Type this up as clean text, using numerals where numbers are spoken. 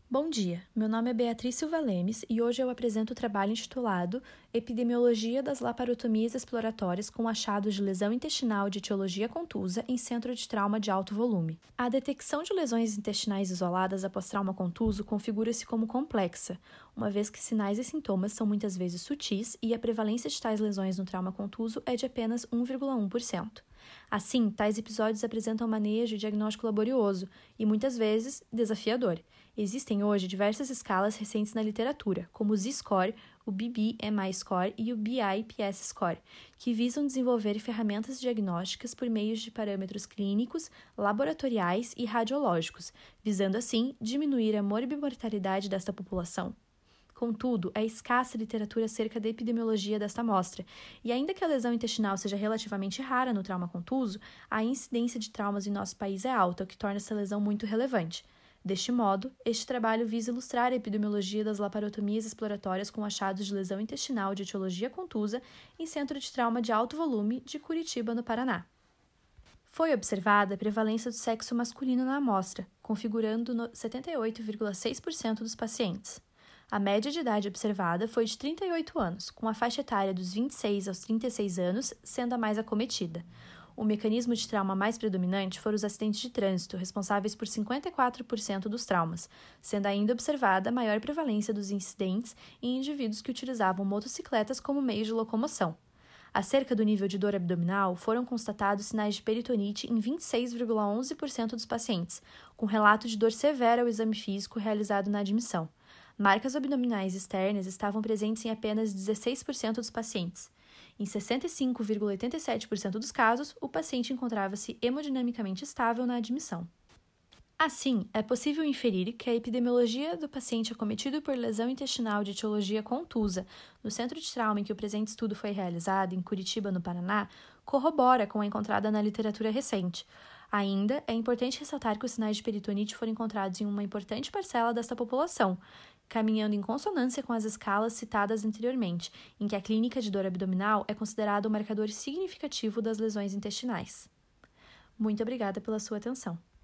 Bom dia, meu nome é Beatriz Silva Lemes e hoje eu apresento o trabalho intitulado Epidemiologia das laparotomias exploratórias com achados de lesão intestinal de etiologia contusa em centro de trauma de alto volume. A detecção de lesões intestinais isoladas após trauma contuso configura-se como complexa, uma vez que sinais e sintomas são muitas vezes sutis e a prevalência de tais lesões no trauma contuso é de apenas 1,1%. Assim, tais episódios apresentam manejo e diagnóstico laborioso e, muitas vezes, desafiador. Existem hoje diversas escalas recentes na literatura, como o Z-Score, o BB-MI Score e o BI-PS Score, que visam desenvolver ferramentas diagnósticas por meio de parâmetros clínicos, laboratoriais e radiológicos, visando assim diminuir a morbimortalidade desta população. Contudo, é escassa literatura acerca da epidemiologia desta amostra, e ainda que a lesão intestinal seja relativamente rara no trauma contuso, a incidência de traumas em nosso país é alta, o que torna essa lesão muito relevante. Deste modo, este trabalho visa ilustrar a epidemiologia das laparotomias exploratórias com achados de lesão intestinal de etiologia contusa em centro de trauma de alto volume de Curitiba, no Paraná. Foi observada a prevalência do sexo masculino na amostra, configurando 78,6% dos pacientes. A média de idade observada foi de 38 anos, com a faixa etária dos 26 aos 36 anos sendo a mais acometida. O mecanismo de trauma mais predominante foram os acidentes de trânsito, responsáveis por 54% dos traumas, sendo ainda observada a maior prevalência dos incidentes em indivíduos que utilizavam motocicletas como meio de locomoção. Acerca do nível de dor abdominal, foram constatados sinais de peritonite em 26,11% dos pacientes, com relato de dor severa ao exame físico realizado na admissão. Marcas abdominais externas estavam presentes em apenas 16% dos pacientes. Em 65,87% dos casos, o paciente encontrava-se hemodinamicamente estável na admissão. Assim, é possível inferir que a epidemiologia do paciente acometido por lesão intestinal de etiologia contusa no centro de trauma em que o presente estudo foi realizado, em Curitiba, no Paraná, corrobora com a encontrada na literatura recente. Ainda, é importante ressaltar que os sinais de peritonite foram encontrados em uma importante parcela desta população, caminhando em consonância com as escalas citadas anteriormente, em que a clínica de dor abdominal é considerada um marcador significativo das lesões intestinais. Muito obrigada pela sua atenção.